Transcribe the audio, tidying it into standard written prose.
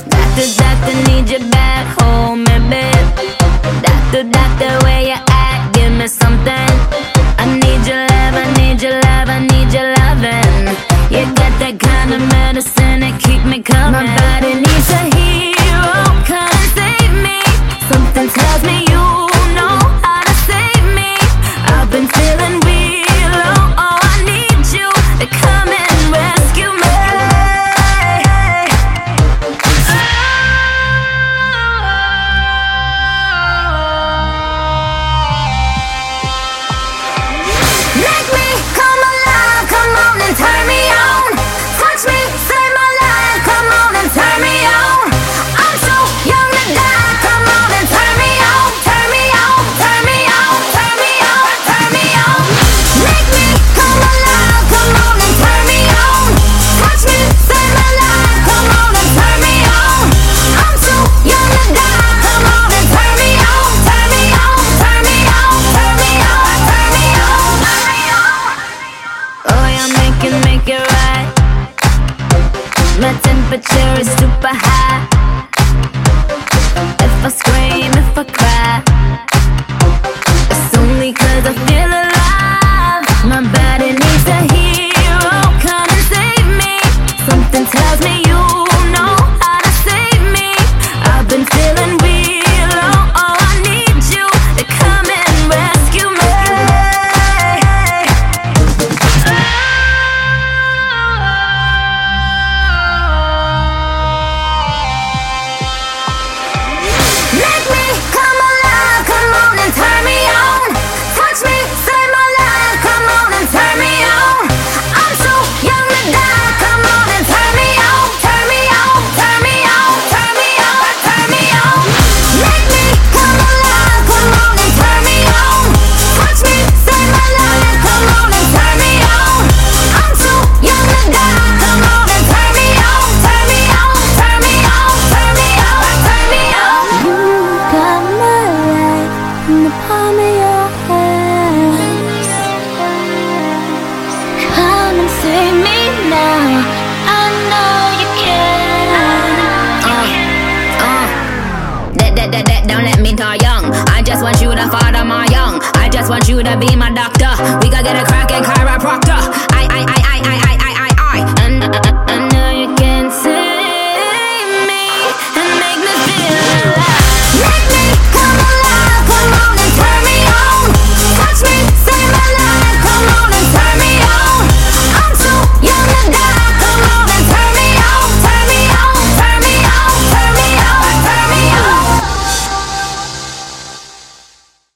Doctor, need you back home, baby. Doctor, where you at? Give me something. I need your love, I need your love, I need your loving. You got that kind of medicine that keep me coming. My body needs a hero, come and save me. Something tells me you know how to save me. I've been feeling real low, oh, I need you to come and rescue me. Make me come alive, come on and turn me on. Touch me, save my life, come on and turn me on. I'm so young to die, come on and turn me on. Turn me on, turn me on, turn me on, turn me on. Make me come alive, come on and turn me on. Touch me, save my life, come on and turn me on. I'm so young to die, come on and turn me on. Turn me on, turn me on, turn me on, turn me on, turn me on. Oh, yeah, make it right. My temperature is super high. If I scream, if I cry, it's only 'cause I feel alive. My body needs a hero, come and save me. Something tells me you know how to save me. I've been feeling real low, oh, I need you to come and rescue me. Make me come alive, come on and turn me on. Touch me, save my life, come on and turn me on. I'm so young to die, come on and turn me on. Turn me on, turn me on, turn me on, turn me on. Make me come alive, come on and turn me on. Touch me, save my life, come on and turn me on. I'm so young to die, come on and turn me on. Turn me on, turn me on, turn me on, turn me on. You got my life in the palm of your hands. Come and save me now. I know you can. Don't let me die young. I just want you to father my young. I just want you to be my doctor. We gotta get a